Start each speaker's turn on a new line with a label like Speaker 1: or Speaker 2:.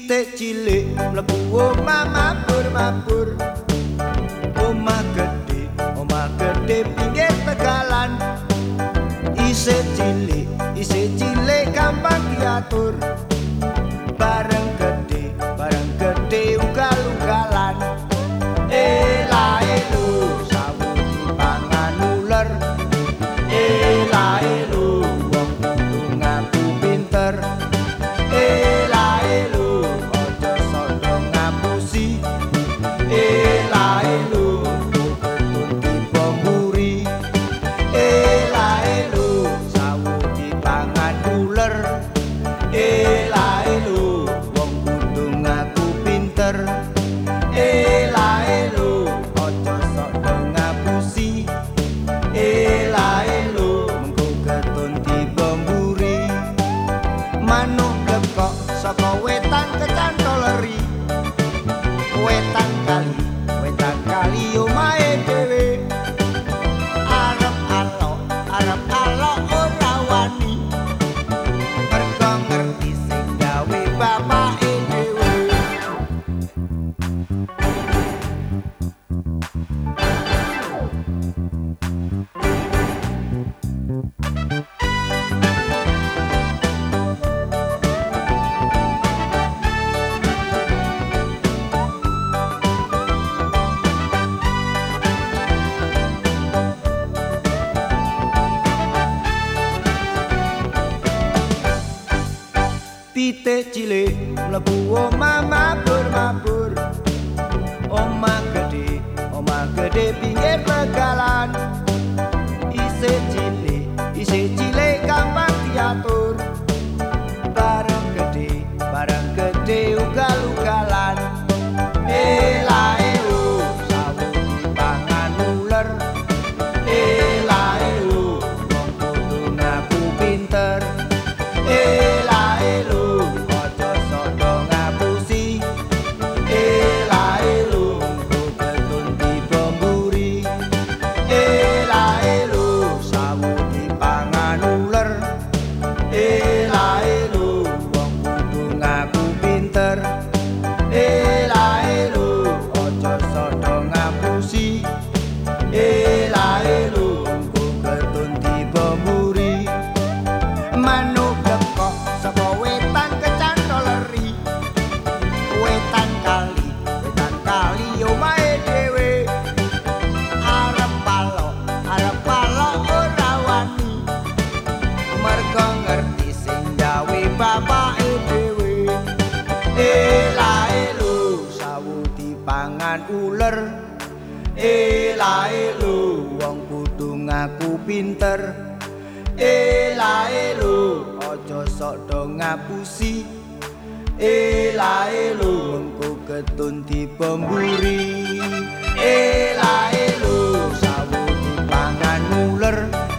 Speaker 1: Pitik cilik mlebu omah mabur-mabur. Omah gedhe pinggir tegalan. Isih cilik gampang diatur. Bareng gedhe ugal-ugalan. Ela-elu sawu dipangan uler. Ela-elu wong kudu ngaku pinter. Ela-elu aja sada ngapusi. Ela-elu ketun tiba mburi. Ela-elu sawu dipangan uler. Ela-elu wong kudu ngaku pinter. Ela-elu aja sada ngapusi. Ela-elu mengko ketun tiba mburi. Manuk lekok saka wetan kecantol eri. Wetan kali omahe dhewe. Arep alok ora wani. Mergo ngerti sing gawe bapake dhewe. Pitik cilik mlebu omah mabur-mabur. Omah gedhe pinggir tegalan. Isih cilik gampang diatur. Bareng gedhe ugal-ugalan. Ela-elu sawu dipangan uler. Ela-elu wong kudu ngaku pinter. Ela-elu aja sada ngapusi. Ela-elu mengko ketun tiba mburi. Ela-elu sawu dipangan uler. Ela-elu wong kudu ngaku pinter. Ela-elu aja sada ngapusi. Ela-elu mengko ketun tiba mburi. Manuk lekok saka wetan kecantol eri. Wetan kali omahe dhewe. Arep alok ora wani. Mergo ngerti sing gawe bapake dhewe. Ela-elu sawu dipangan uler. Ela-elu wong kudu ngaku pinter. Ela-elu aja sada ngapusi. Ela-elu mengko ketun tiba mburi. Ela-elu sawu dipangan uler.